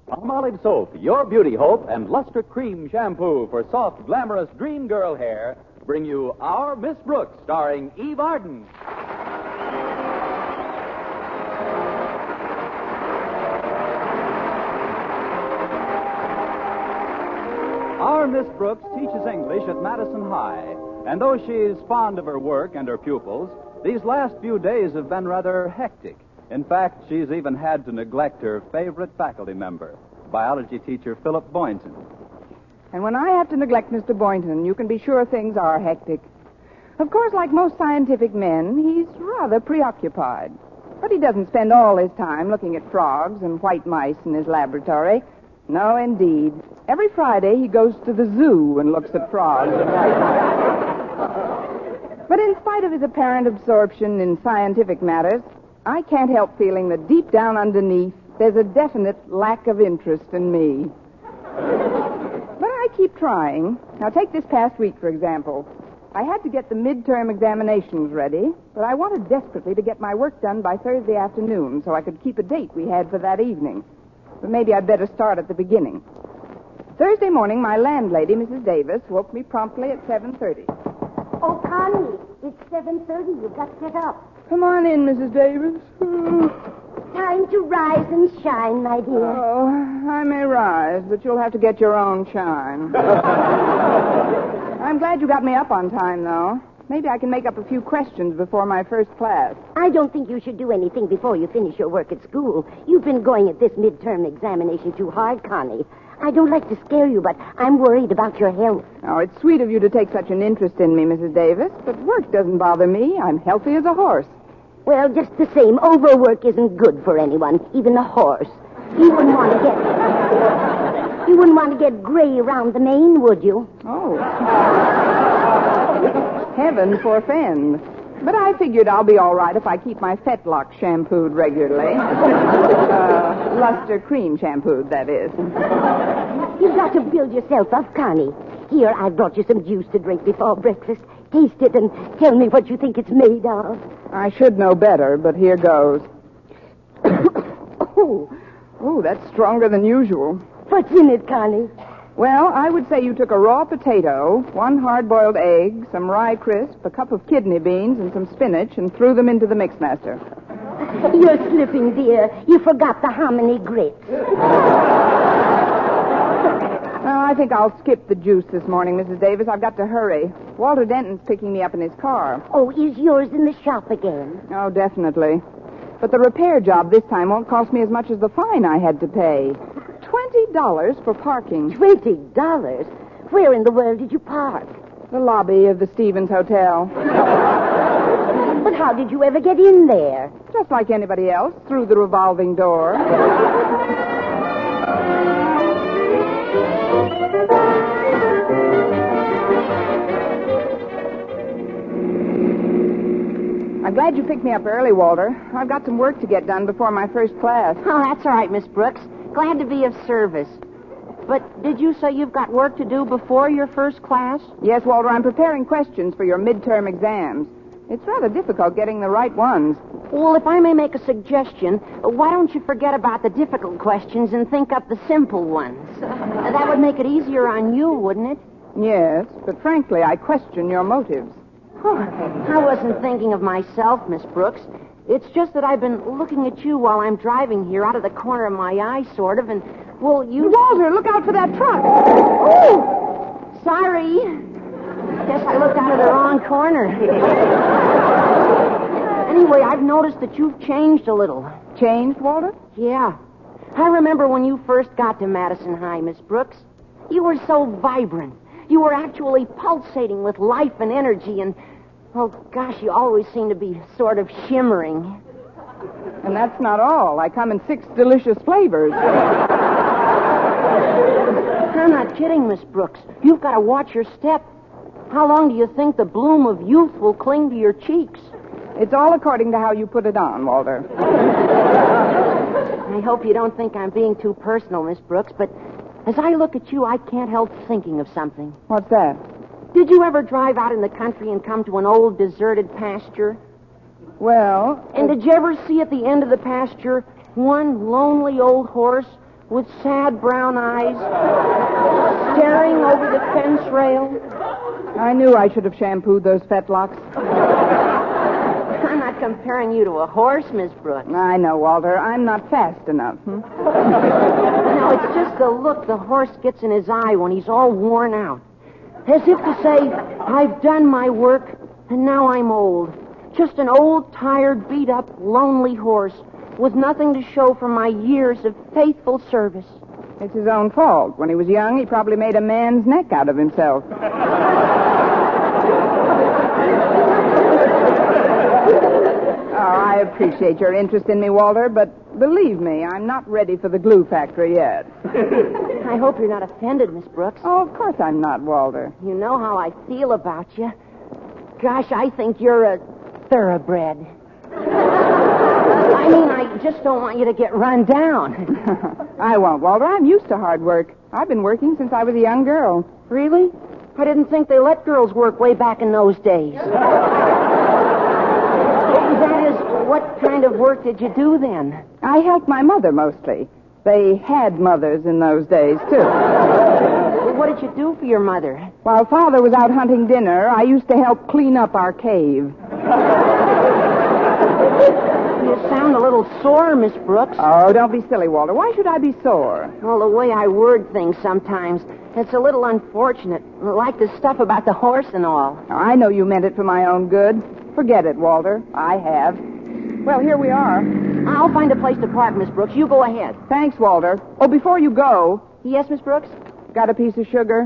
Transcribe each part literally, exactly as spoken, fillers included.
Palmolive Soap, your beauty hope, and Luster Cream Shampoo for soft, glamorous dream girl hair bring you Our Miss Brooks, starring Eve Arden. Our Miss Brooks teaches English at Madison High, and though she's fond of her work and her pupils, these last few days have been rather hectic. In fact, she's even had to neglect her favorite faculty member, biology teacher Philip Boynton. And when I have to neglect Mister Boynton, you can be sure things are hectic. Of course, like most scientific men, he's rather preoccupied. But he doesn't spend all his time looking at frogs and white mice in his laboratory. No, indeed. Every Friday he goes to the zoo and looks at frogs and white mice. But in spite of his apparent absorption in scientific matters, I can't help feeling that deep down underneath, there's a definite lack of interest in me. But I keep trying. Now, take this past week, for example. I had to get the midterm examinations ready, but I wanted desperately to get my work done by Thursday afternoon so I could keep a date we had for that evening. But maybe I'd better start at the beginning. Thursday morning, my landlady, Missus Davis, woke me promptly at seven thirty. Oh, Connie, it's seven thirty. You've got to get up. Come on in, Missus Davis. Time to rise and shine, my dear. Oh, I may rise, but you'll have to get your own shine. I'm glad you got me up on time, though. Maybe I can make up a few questions before my first class. I don't think you should do anything before you finish your work at school. You've been going at this midterm examination too hard, Connie. I don't like to scare you, but I'm worried about your health. Oh, it's sweet of you to take such an interest in me, Missus Davis, but work doesn't bother me. I'm healthy as a horse. Well, just the same, overwork isn't good for anyone, even a horse. You wouldn't want to get... You wouldn't want to get gray around the mane, would you? Oh. Heaven forfend. But I figured I'll be all right if I keep my fetlock shampooed regularly. uh, Luster Cream shampooed, that is. You've got to build yourself up, Connie. Here, I've brought you some juice to drink before breakfast. Taste it and tell me what you think it's made of. I should know better, but here goes. oh, oh, that's stronger than usual. What's in it, Connie? Well, I would say you took a raw potato, one hard-boiled egg, some rye crisp, a cup of kidney beans, and some spinach, and threw them into the mixmaster. You're slipping, dear. You forgot the hominy grits. Well, I think I'll skip the juice this morning, Missus Davis. I've got to hurry. Walter Denton's picking me up in his car. Oh, is yours in the shop again? Oh, definitely. But the repair job this time won't cost me as much as the fine I had to pay. Twenty dollars for parking. Twenty dollars? Where in the world did you park? The lobby of the Stevens Hotel. But how did you ever get in there? Just like anybody else, through the revolving door. I'm glad you picked me up early, Walter. I've got some work to get done before my first class. Oh, that's all right, Miss Brooks. Glad to be of service. But did you say you've got work to do before your first class? Yes, Walter, I'm preparing questions for your midterm exams. It's rather difficult getting the right ones. Well, if I may make a suggestion, why don't you forget about the difficult questions and think up the simple ones? Uh, that would make it easier on you, wouldn't it? Yes, but frankly, I question your motives. Oh, I wasn't thinking of myself, Miss Brooks. It's just that I've been looking at you while I'm driving here out of the corner of my eye, sort of, and, well, you... Walter, look out for that truck! Oh! Sorry. Guess I looked out of the wrong corner. Anyway, I've noticed that you've changed a little. Changed, Walter? Yeah. I remember when you first got to Madison High, Miss Brooks. You were so vibrant. You were actually pulsating with life and energy, and, oh, gosh, you always seem to be sort of shimmering. And that's not all. I come in six delicious flavors. I'm not kidding, Miss Brooks. You've got to watch your step. How long do you think the bloom of youth will cling to your cheeks? It's all according to how you put it on, Walter. I hope you don't think I'm being too personal, Miss Brooks, but as I look at you, I can't help thinking of something. What's that? Did you ever drive out in the country and come to an old deserted pasture? Well... And did you ever see at the end of the pasture one lonely old horse with sad brown eyes, staring over the fence rail. I knew I should have shampooed those fetlocks. I'm not comparing you to a horse, Miss Brooks. I know, Walter. I'm not fast enough. Hmm? No, it's just the look the horse gets in his eye when he's all worn out. As if to say, I've done my work, and now I'm old. Just an old, tired, beat-up, lonely horse with nothing to show for my years of faithful service. It's his own fault. When he was young, he probably made a man's neck out of himself. Oh, I appreciate your interest in me, Walter, but believe me, I'm not ready for the glue factory yet. I hope you're not offended, Miss Brooks. Oh, of course I'm not, Walter. You know how I feel about you. Gosh, I think you're a thoroughbred. I mean, I just don't want you to get run down. I won't, Walter. I'm used to hard work. I've been working since I was a young girl. Really? I didn't think they let girls work way back in those days. That is, what kind of work did you do then? I helped my mother mostly. They had mothers in those days, too. Well, what did you do for your mother? While Father was out hunting dinner, I used to help clean up our cave. You sound a little sore, Miss Brooks. Oh, don't be silly, Walter. Why should I be sore? Well, the way I word things sometimes, it's a little unfortunate. Like the stuff about the horse and all. I know you meant it for my own good. Forget it, Walter. I have. Well, here we are. I'll find a place to park, Miss Brooks. You go ahead. Thanks, Walter. Oh, before you go... Yes, Miss Brooks? Got a piece of sugar?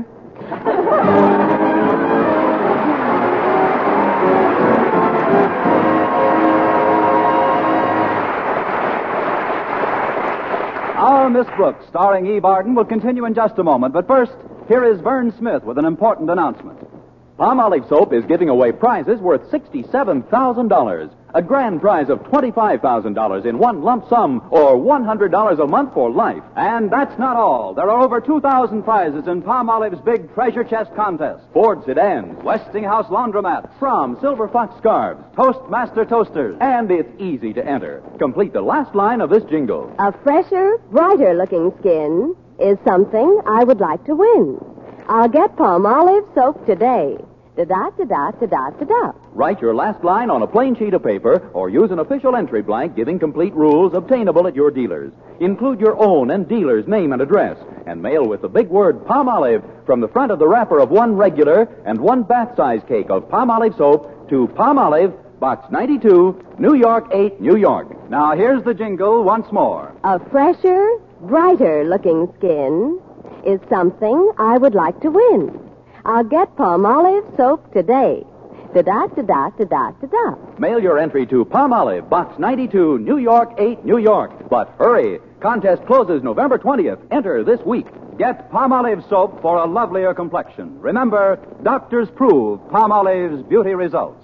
Our Miss Brooks, starring Eve Arden, will continue in just a moment. But first, here is Vern Smith with an important announcement. Palmolive Soap is giving away prizes worth sixty-seven thousand dollars. A grand prize of twenty-five thousand dollars in one lump sum or one hundred dollars a month for life. And that's not all. There are over two thousand prizes in Palmolive's big treasure chest contest. Ford sedans, Westinghouse laundromats, From Silver Fox scarves, Toastmaster toasters. and it's easy to enter. Complete the last line of this jingle. A fresher, brighter-looking skin is something I would like to win. I'll get Palmolive soap today. Da-da, da-da, da-da, da-da. Write your last line on a plain sheet of paper or use an official entry blank giving complete rules obtainable at your dealers. Include your own and dealer's name and address and mail with the big word Palmolive from the front of the wrapper of one regular and one bath-size cake of Palmolive soap to Palmolive, Box ninety-two, New York eight, New York. Now, here's the jingle once more. A fresher, brighter-looking skin is something I would like to win. I'll get Palmolive soap today. Da-da, da-da, da-da, da-da. Mail your entry to Palmolive, Box ninety-two, New York eight, New York. But hurry! Contest closes November twentieth. Enter this week. Get Palmolive soap for a lovelier complexion. Remember, doctors prove Palmolive's beauty results.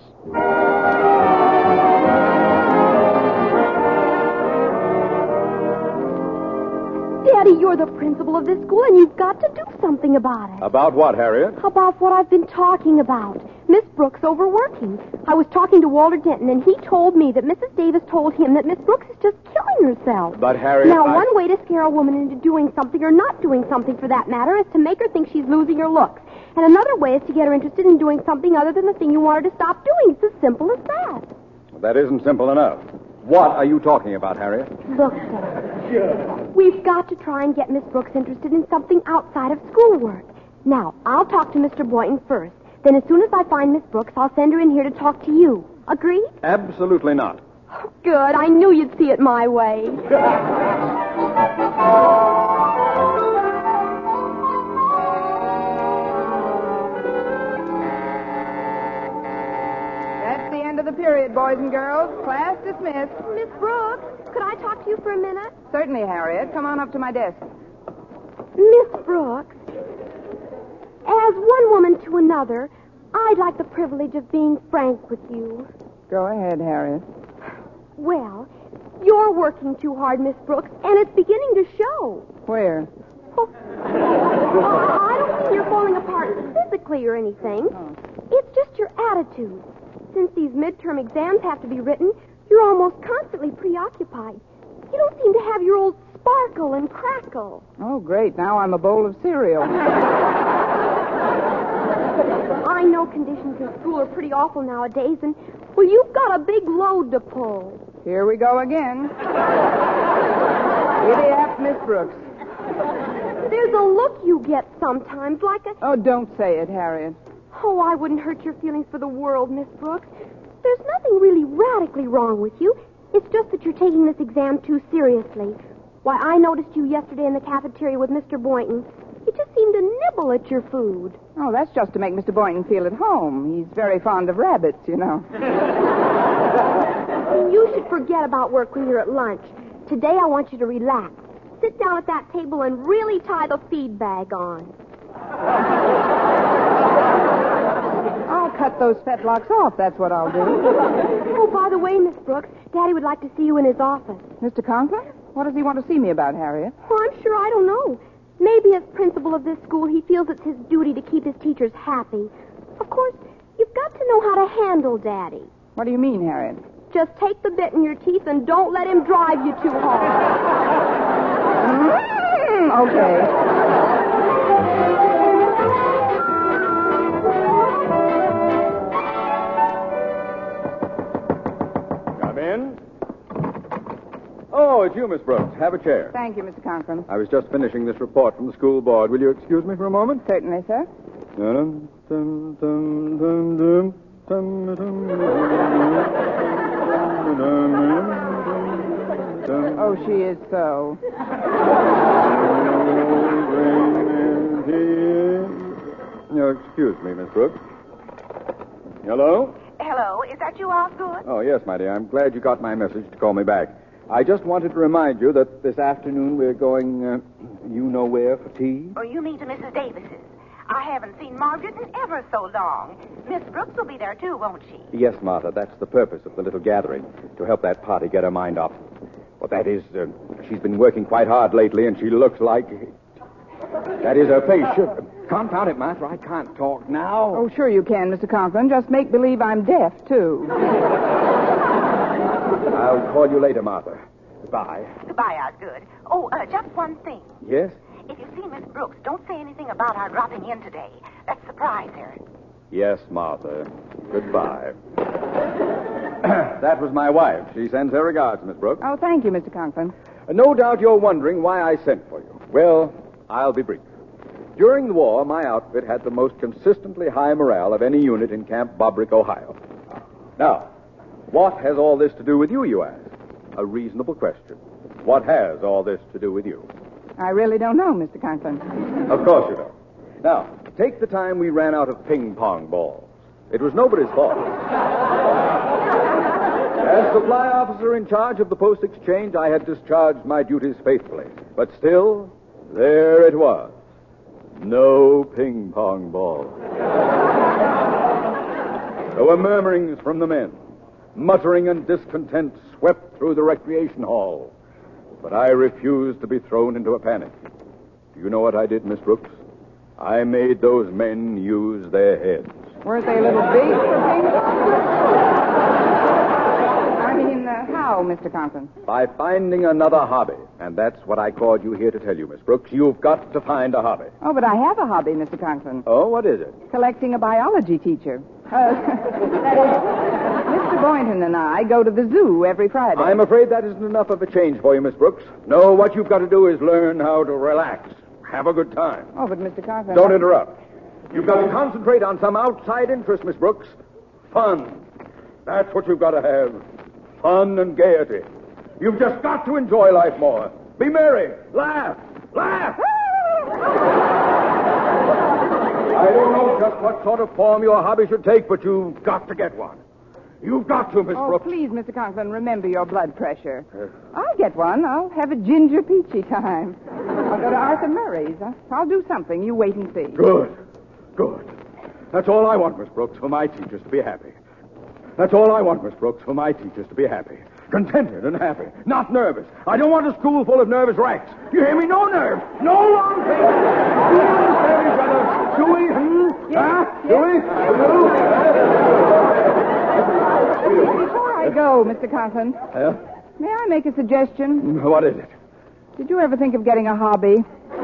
Daddy, you're the principal of this school, and you've got to do something about it. About what, Harriet? About what I've been talking about. Miss Brooks overworking. I was talking to Walter Denton, and he told me that Missus Davis told him that Miss Brooks is just killing herself. But, Harriet, Now, I... one way to scare a woman into doing something, or not doing something for that matter, is to make her think she's losing her looks. And another way is to get her interested in doing something other than the thing you want her to stop doing. It's as simple as that. That isn't simple enough. What are you talking about, Harriet? Look, Dad. We've got to try and get Miss Brooks interested in something outside of schoolwork. Now, I'll talk to Mister Boynton first. Then as soon as I find Miss Brooks, I'll send her in here to talk to you. Agreed? Absolutely not. Good. I knew you'd see it my way. That's the end of the period, boys and girls. Class dismissed. Miss Brooks, could I talk to you for a minute? Certainly, Harriet. Come on up to my desk. Miss Brooks, as one woman to another, I'd like the privilege of being frank with you. Go ahead, Harriet. Well, you're working too hard, Miss Brooks, and it's beginning to show. Where? Oh, I don't mean you're falling apart physically or anything. Oh. It's just your attitude. Since these midterm exams have to be written, you're almost constantly preoccupied. You don't seem to have your old spark sparkle and crackle. Oh, great. Now I'm a bowl of cereal. I know conditions in school are pretty awful nowadays, and, well, you've got a big load to pull. Here we go again. Giddy up, Miss Brooks. There's a look you get sometimes, like a... Oh, don't say it, Harriet. Oh, I wouldn't hurt your feelings for the world, Miss Brooks. There's nothing really radically wrong with you. It's just that you're taking this exam too seriously. Why, I noticed you yesterday in the cafeteria with Mister Boynton. You just seemed to nibble at your food. Oh, that's just to make Mister Boynton feel at home. He's very fond of rabbits, you know. You should forget about work when you're at lunch. Today I want you to relax. Sit down at that table and really tie the feed bag on. I'll cut those fetlocks off, that's what I'll do. Oh, by the way, Miss Brooks, Daddy would like to see you in his office. Mister Conklin? What does he want to see me about, Harriet? Well, I'm sure I don't know. Maybe as principal of this school, he feels it's his duty to keep his teachers happy. Of course, you've got to know how to handle Daddy. What do you mean, Harriet? Just take the bit in your teeth and don't let him drive you too hard. Mm, okay. Come in. Oh, it's you, Miss Brooks. Have a chair. Thank you, Mister Conklin. I was just finishing this report from the school board. Will you excuse me for a moment? Certainly, sir. Dun, dun, dun, dun, dun, dun, dun, dun, dun, dun. Oh, she is so. No, excuse me, Miss Brooks. Hello? Hello, is that you, Osgood? Oh, yes, my dear. I'm glad you got my message to call me back. I just wanted to remind you that this afternoon we're going, uh, you know where, for tea. Oh, you mean to Missus Davis's. I haven't seen Margaret in ever so long. Miss Brooks will be there, too, won't she? Yes, Martha, that's the purpose of the little gathering, to help that party get her mind off. Well, that is, uh, she's been working quite hard lately, and she looks like... That is her face. Sure. Confound it, Martha, I can't talk now. Oh, sure you can, Mister Conklin. Just make believe I'm deaf, too. I'll call you later, Martha. Goodbye. Goodbye, Osgood. Oh, uh, just one thing. Yes? If you see Miss Brooks, don't say anything about our dropping in today. Let's surprise her. Yes, Martha. Goodbye. That was my wife. She sends her regards, Miss Brooks. Oh, thank you, Mister Conklin. Uh, no doubt you're wondering why I sent for you. Well, I'll be brief. During the war, my outfit had the most consistently high morale of any unit in Camp Bobrick, Ohio. Now, what has all this to do with you, you ask? A reasonable question. What has all this to do with you? I really don't know, Mister Conklin. Of course you don't. Now, take the time we ran out of ping-pong balls. It was nobody's fault. As supply officer in charge of the post exchange, I had discharged my duties faithfully. But still, there it was. No ping-pong balls. There were murmurings from the men. Muttering and discontent swept through the recreation hall. But I refused to be thrown into a panic. Do you know what I did, Miss Brooks? I made those men use their heads. Weren't they a little big for ping-pong? I mean, uh, how, Mister Conklin? By finding another hobby. And that's what I called you here to tell you, Miss Brooks. You've got to find a hobby. Oh, but I have a hobby, Mister Conklin. Oh, what is it? Collecting a biology teacher. Uh, that is, Mister Boynton and I go to the zoo every Friday. I'm afraid that isn't enough of a change for you, Miss Brooks. No, what you've got to do is learn how to relax. Have a good time. Oh, but Mister Conklin... Don't interrupt. You've got to concentrate on some outside interest, Miss Brooks. Fun. That's what you've got to have. Fun and gaiety. You've just got to enjoy life more. Be merry. Laugh. Laugh. I don't know just what sort of form your hobby should take, but you've got to get one. You've got to, Miss oh, Brooks. Please, Mister Conklin, remember your blood pressure. Uh, I'll get one. I'll have a ginger peachy time. I'll go to Arthur Murray's. I'll do something. You wait and see. Good. Good. That's all I want, Miss Brooks, for my teachers to be happy. That's all I want, Miss Brooks, for my teachers to be happy. Contented and happy. Not nervous. I don't want a school full of nervous wrecks. You hear me? No nerves. No long things. Do we understand each other? Do we? Hmm? Yes. Huh? Yes. Do we? Before I go, Mister Conklin, Yeah? may I make a suggestion? What is it? Did you ever think of getting a hobby?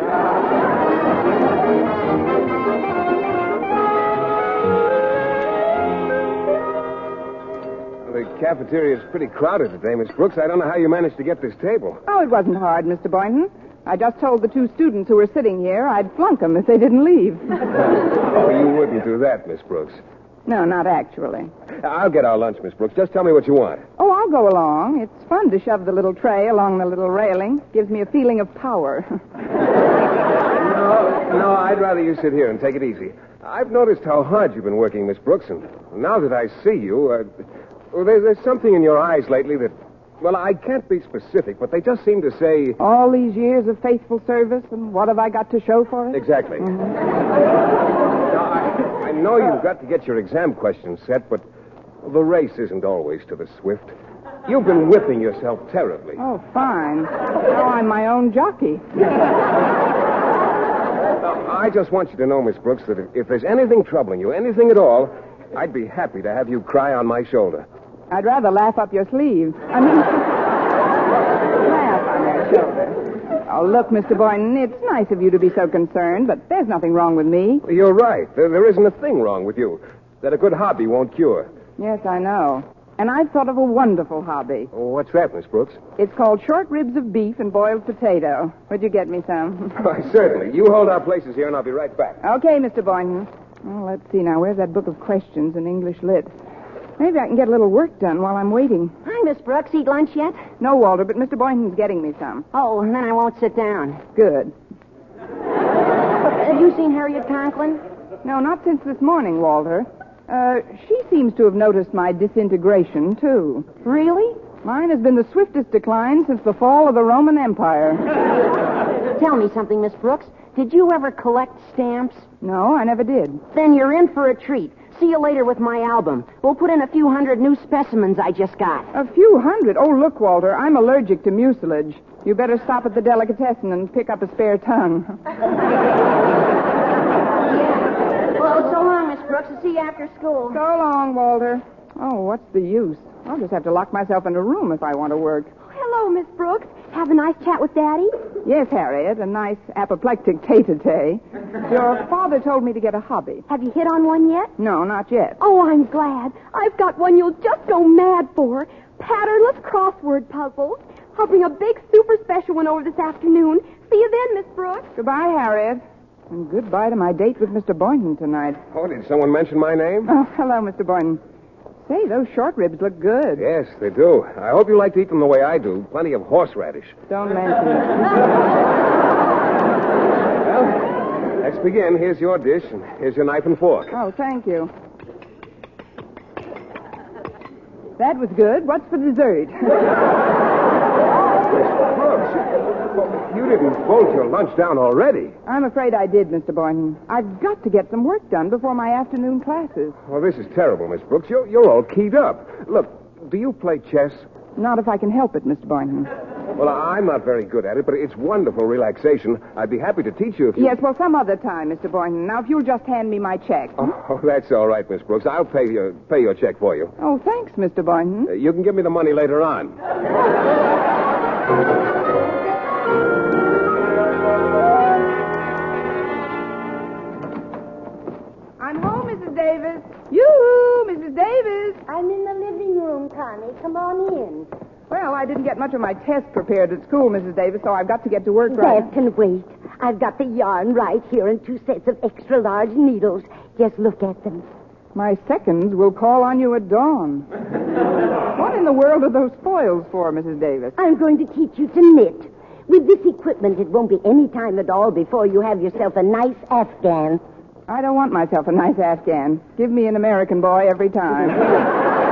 The cafeteria is pretty crowded today, Miss Brooks. I don't know how you managed to get this table. Oh, it wasn't hard, Mister Boynton. I just told the two students who were sitting here I'd flunk them if they didn't leave. Oh, you wouldn't do that, Miss Brooks. No, not actually. I'll get our lunch, Miss Brooks. Just tell me what you want. Oh, I'll go along. It's fun to shove the little tray along the little railing. Gives me a feeling of power. No, no, I'd rather you sit here and take it easy. I've noticed how hard you've been working, Miss Brooks, and now that I see you, uh, well, there's, there's something in your eyes lately that, well, I can't be specific, but they just seem to say... All these years of faithful service, and what have I got to show for it? Exactly. Mm-hmm. Now, I, I know you've got to get your exam questions set, but the race isn't always to the swift. You've been whipping yourself terribly. Oh, fine. Now I'm my own jockey. I just want you to know, Miss Brooks, that if, if there's anything troubling you, anything at all, I'd be happy to have you cry on my shoulder. I'd rather laugh up your sleeve. I mean, laugh on your shoulder. Oh, look, Mister Boynton, it's nice of you to be so concerned, but there's nothing wrong with me. You're right. There, there isn't a thing wrong with you that a good hobby won't cure. Yes, I know. And I've thought of a wonderful hobby. Oh, what's that, Miss Brooks? It's called short ribs of beef and boiled potato. Would you get me some? Why, certainly. You hold our places here, and I'll be right back. Okay, Mister Boynton. Well, let's see now. Where's that book of questions in English Lit? Maybe I can get a little work done while I'm waiting. Hi, Miss Brooks. Eat lunch yet? No, Walter, but Mister Boynton's getting me some. Oh, and then I won't sit down. Good. Have you seen Harriet Conklin? No, not since this morning, Walter. Uh, she seems to have noticed my disintegration, too. Really? Mine has been the swiftest decline since the fall of the Roman Empire. Tell me something, Miss Brooks. Did you ever collect stamps? No, I never did. Then you're in for a treat. See you later with my album. We'll put in a few hundred new specimens I just got. A few hundred? Oh, look, Walter, I'm allergic to mucilage. You better stop at the delicatessen and pick up a spare tongue. Well, so long, Miss Brooks. I'll see you after school. So long, Walter. Oh, what's the use? I'll just have to lock myself in a room if I want to work. Hello, Miss Brooks. Have a nice chat with Daddy? Yes, Harriet, a nice apoplectic tete-a-tete. Your father told me to get a hobby. Have you hit on one yet? No, not yet. Oh, I'm glad. I've got one you'll just go mad for. Patternless crossword puzzles. I'll bring a big super special one over this afternoon. See you then, Miss Brooks. Goodbye, Harriet. And goodbye to my date with Mister Boynton tonight. Oh, did someone mention my name? Oh, hello, Mister Boynton. Say, those short ribs look good. Yes, they do. I hope you like to eat them the way I do. Plenty of horseradish. Don't mention it. Well, let's begin. Here's your dish, and here's your knife and fork. Oh, thank you. That was good. What's for dessert? Brooks, you didn't bolt your lunch down already. I'm afraid I did, Mister Boynton. I've got to get some work done before my afternoon classes. Well, this is terrible, Miss Brooks. You're, you're all keyed up. Look, do you play chess? Not if I can help it, Mister Boynton. Well, I'm not very good at it, but it's wonderful relaxation. I'd be happy to teach you if you... Yes, well, some other time, Mister Boynton. Now, if you'll just hand me my check. Oh, that's all right, Miss Brooks. I'll pay your, pay your check for you. Oh, thanks, Mister Boynton. Uh, you can give me the money later on. I'm home, Missus Davis. You, Missus Davis. I'm in the living room, Connie. Come on in. Well, I didn't get much of my test prepared at school, Missus Davis, so I've got to get to work right That can wait. I've got the yarn right here and two sets of extra large needles. Just look at them. My seconds will call on you at dawn. What in the world are those foils for, Missus Davis? I'm going to teach you to knit. With this equipment, it won't be any time at all before you have yourself a nice Afghan. I don't want myself a nice Afghan. Give me an American boy every time.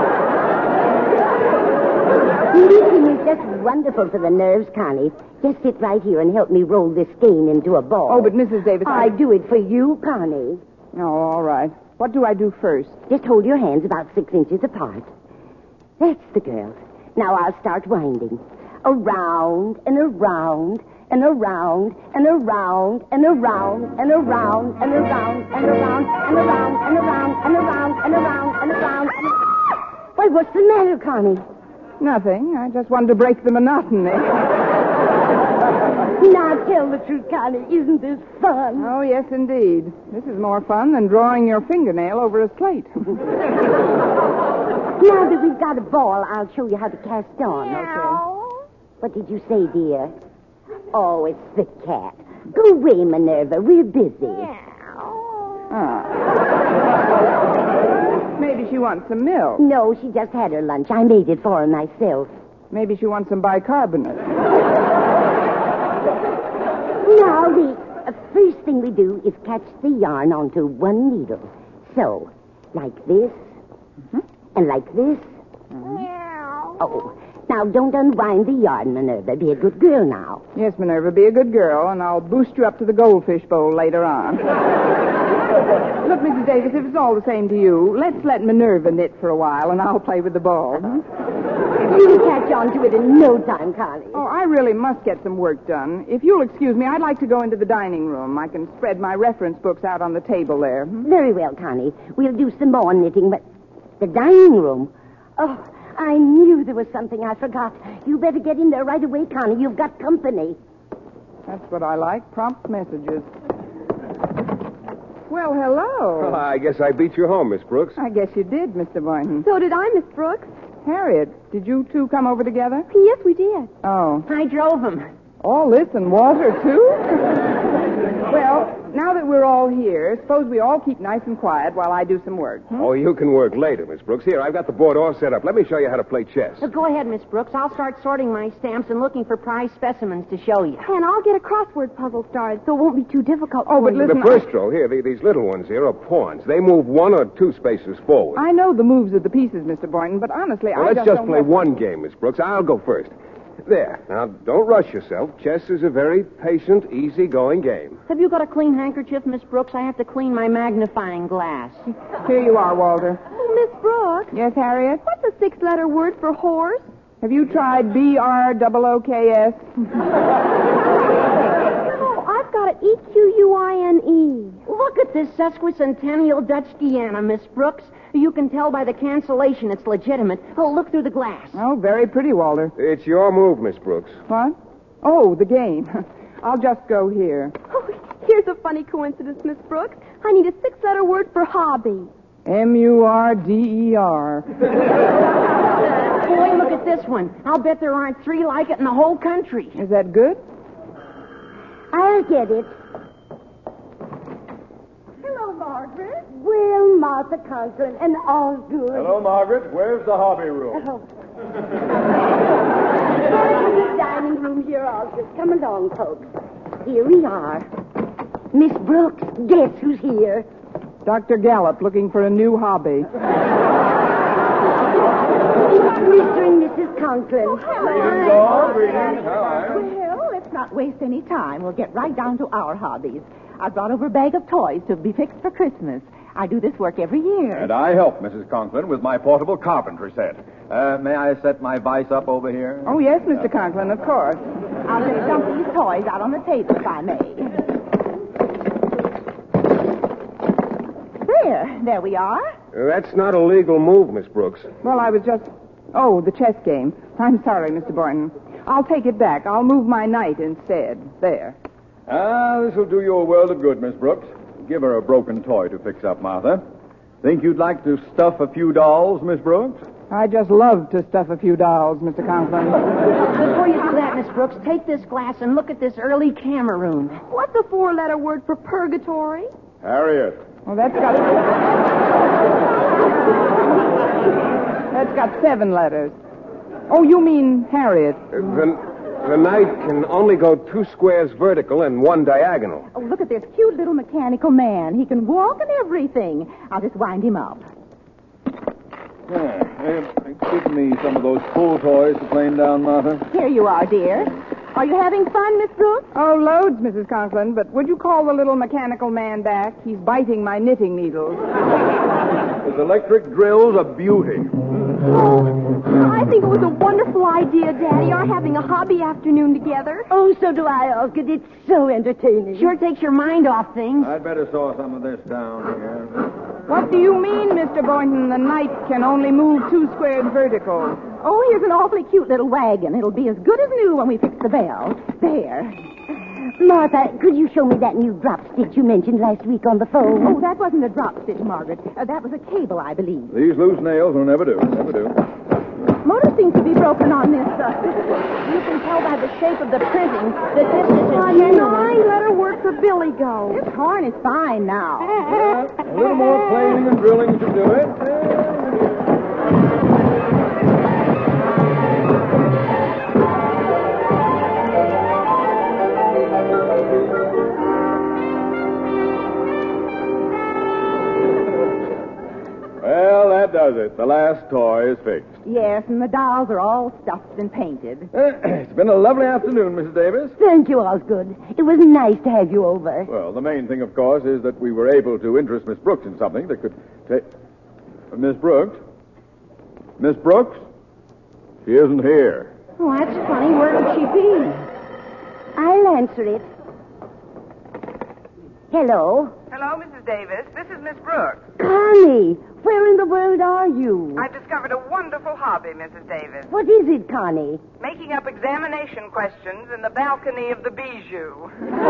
Knitting is just wonderful for the nerves, Connie. Just sit right here and help me roll this skein into a ball. Oh, but Missus Davis, I... I do it for you, Connie. Oh, all right. What do I do first? Just hold your hands about six inches apart. That's the girl. Now I'll start winding. Around and around and around and around and around and around and around and around and around and around and around and around and around and around. Why, what's the matter, Connie? Nothing. I just wanted to break the monotony. Now tell the truth, Connie. Isn't this fun? Oh, yes, indeed. This is more fun than drawing your fingernail over a slate. Now that we've got a ball, I'll show you how to cast on. Meow. What did you say, dear? Oh, it's the cat. Go away, Minerva. We're busy. Meow. Ah. Maybe she wants some milk. No, she just had her lunch. I made it for her myself. Maybe she wants some bicarbonate. Now, the uh, first thing we do is catch the yarn onto one needle. So, like this, mm-hmm. and like this. Mm-hmm. Meow. Oh, now don't unwind the yarn, Minerva. Be a good girl now. Yes, Minerva, be a good girl, and I'll boost you up to the goldfish bowl later on. Look, Missus Davis, if it's all the same to you, let's let Minerva knit for a while, and I'll play with the ball. Huh? You'll catch on to it in no time, Connie. Oh, I really must get some work done. If you'll excuse me, I'd like to go into the dining room. I can spread my reference books out on the table there. Hmm? Very well, Connie. We'll do some more knitting, but the dining room... Oh, I knew there was something I forgot. You better get in there right away, Connie. You've got company. That's what I like, prompt messages. Well, hello. Well, I guess I beat you home, Miss Brooks. I guess you did, Mister Boynton. So did I, Miss Brooks. Harriet, did you two come over together? Yes, we did. Oh. I drove him. All this and Walter, too? Well, now that we're all here, suppose we all keep nice and quiet while I do some work. Hmm? Oh, you can work later, Miss Brooks. Here, I've got the board all set up. Let me show you how to play chess. So go ahead, Miss Brooks. I'll start sorting my stamps and looking for prize specimens to show you. And I'll get a crossword puzzle started so it won't be too difficult Oh, for but you. listen... The first row, here, the, these little ones here are pawns. They move one or two spaces forward. I know the moves of the pieces, Mister Boynton, but honestly, well, I let's just just don't play have... one game, Miss Brooks. I'll go first. There. Now, don't rush yourself. Chess is a very patient, easy-going game. Have you got a clean handkerchief, Miss Brooks? I have to clean my magnifying glass. Here you are, Walter. Oh, Miss Brooks, Yes, Harriet? what's a six-letter word for horse? Have you tried B R O O K S? Oh, I've got an E Q U I N E. Look at this sesquicentennial Dutch Guiana, Miss Brooks. You can tell by the cancellation it's legitimate. Oh, look through the glass. Oh, very pretty, Walter. It's your move, Miss Brooks. What? Oh, the game. I'll just go here. Oh, here's a funny coincidence, Miss Brooks. I need a six-letter word for hobby. M U R D E R. Boy, look at this one. I'll bet there aren't three like it in the whole country. Is that good? I'll get it. Hello, Margaret. Well, Martha Conklin, and all good. Hello, Margaret. Where's the hobby room? Oh. The dining room here, Osgood. Come along, folks. Here we are. Miss Brooks, guess who's here? Doctor Gallup looking for a new hobby. Mister and Missus Conklin. Greetings, all. Greetings. How are you? Well, let's not waste any time. We'll get right down to our hobbies. I brought over a bag of toys to be fixed for Christmas. I do this work every year. And I help Missus Conklin with my portable carpentry set. Uh, may I set my vise up over here? Oh, yes, Mister Conklin, of course. I'll just dump these toys out on the table, if I may. There. There we are. Uh, that's not a legal move, Miss Brooks. Well, I was just... Oh, the chess game. I'm sorry, Mister Boynton. I'll take it back. I'll move my knight instead. There. Ah, this will do you a world of good, Miss Brooks. Give her a broken toy to fix up, Martha. Think you'd like to stuff a few dolls, Miss Brooks? I just love to stuff a few dolls, Mister Conklin. Before you do that, Miss Brooks, take this glass and look at this early Cameroon. What's a four-letter word for purgatory? Harriet. Well, that's got... That's got seven letters. Oh, you mean Harriet. Uh, the, the knight can only go two squares vertical and one diagonal. Oh, look at this cute little mechanical man. He can walk and everything. I'll just wind him up. Yeah, uh, give me some of those pull toys to plane down, Martha. Here you are, dear. Are you having fun, Miss Brooks? Oh, loads, Missus Conklin, but would you call the little mechanical man back? He's biting my knitting needles. His electric drill's a beauty. Oh, I think it was a wonderful idea, Daddy, our having a hobby afternoon together. Oh, so do I, Osgood. It's so entertaining. Sure takes your mind off things. I'd better saw some of this down here. What do you mean, Mister Boynton? The knight can only move two squares vertical. Oh, here's an awfully cute little wagon. It'll be as good as new when we fix the bell. There. Martha, could you show me that new drop stitch you mentioned last week on the phone? Oh, that wasn't a drop stitch, Margaret. Uh, that was a cable, I believe. These loose nails will never do. Never do. Motor seems to be broken on this. Uh, You can tell by the shape of the printing that this is a On nine letter word for Billy Go. this horn is fine now. Yeah, a little more planing and drilling should do it. Well, that does it. The last toy is fixed. Yes, and the dolls are all stuffed and painted. It's been a lovely afternoon, Missus Davis. Thank you, Osgood. It was nice to have you over. Well, the main thing, of course, is that we were able to interest Miss Brooks in something that could take... Uh, Miss Brooks? Miss Brooks? She isn't here. Oh, that's funny. Where could she be? I'll answer it. Hello? Hello, Missus Davis. This is Miss Brooks. Connie, where in the world are you? I've discovered a wonderful hobby, Missus Davis. What is it, Connie? Making up examination questions in the balcony of the Bijou.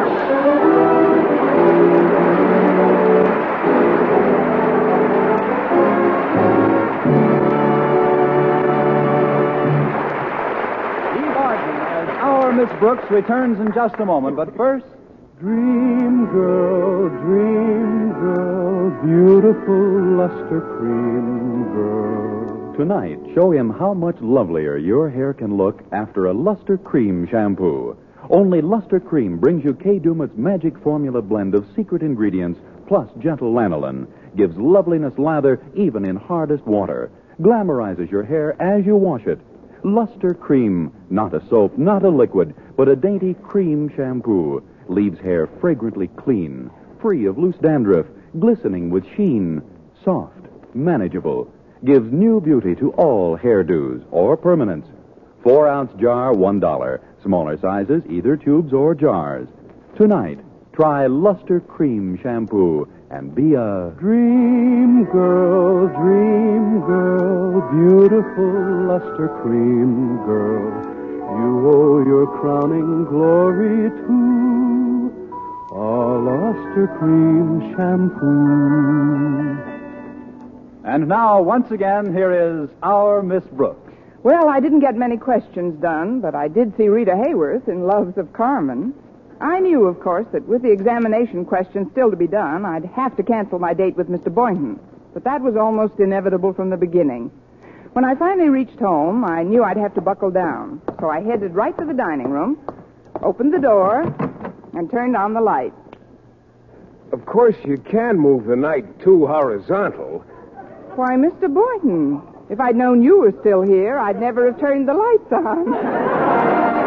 Eve Arden as our Miss Brooks returns in just a moment, but first... Dream girl, dream girl, beautiful luster cream girl. Tonight, show him how much lovelier your hair can look after a Luster Cream shampoo. Only Luster Cream brings you Kay Daumit's magic formula blend of secret ingredients plus gentle lanolin. Gives loveliness lather even in hardest water. Glamorizes your hair as you wash it. Luster Cream, not a soap, not a liquid, but a dainty cream shampoo. Leaves hair fragrantly clean, free of loose dandruff, glistening with sheen, soft, manageable. Gives new beauty to all hairdos or permanents. Four ounce jar, one dollar. Smaller sizes, either tubes or jars. Tonight, try Luster Cream shampoo and be a Dream girl, dream girl, beautiful luster cream girl. You owe your crowning glory to a luster cream shampoo. And now, once again, here is our Miss Brooks. Well, I didn't get many questions done, but I did see Rita Hayworth in Loves of Carmen. I knew, of course, that with the examination questions still to be done, I'd have to cancel my date with Mister Boynton. But that was almost inevitable from the beginning. When I finally reached home, I knew I'd have to buckle down. So I headed right to the dining room, opened the door, and turned on the light. Of course, you can move the night too horizontal. Why, Mister Boynton, if I'd known you were still here, I'd never have turned the lights on.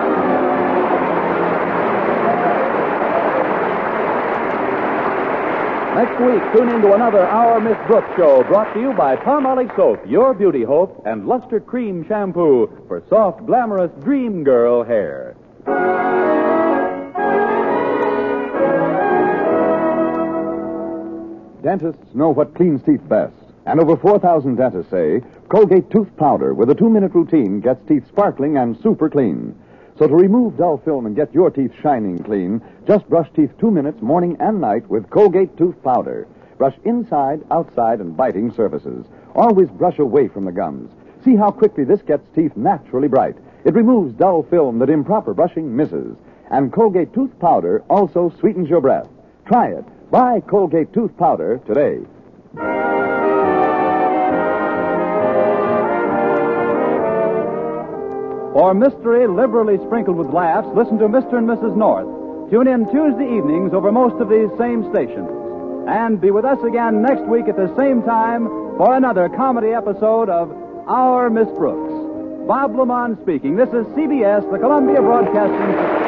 Next week, tune in to another Our Miss Brooks show brought to you by Palmolive Soap, your beauty hope, and Luster Cream Shampoo for soft, glamorous dream girl hair. Dentists know what cleans teeth best. And over four thousand dentists say Colgate Tooth Powder with a two-minute routine gets teeth sparkling and super clean. So to remove dull film and get your teeth shining clean, just brush teeth two minutes morning and night with Colgate Tooth Powder. Brush inside, outside, and biting surfaces. Always brush away from the gums. See how quickly this gets teeth naturally bright. It removes dull film that improper brushing misses. And Colgate Tooth Powder also sweetens your breath. Try it. Buy Colgate Tooth Powder today. For mystery liberally sprinkled with laughs, listen to Mister and Missus North. Tune in Tuesday evenings over most of these same stations. And be with us again next week at the same time for another comedy episode of Our Miss Brooks. Bob Lamont speaking. This is C B S, the Columbia Broadcasting System.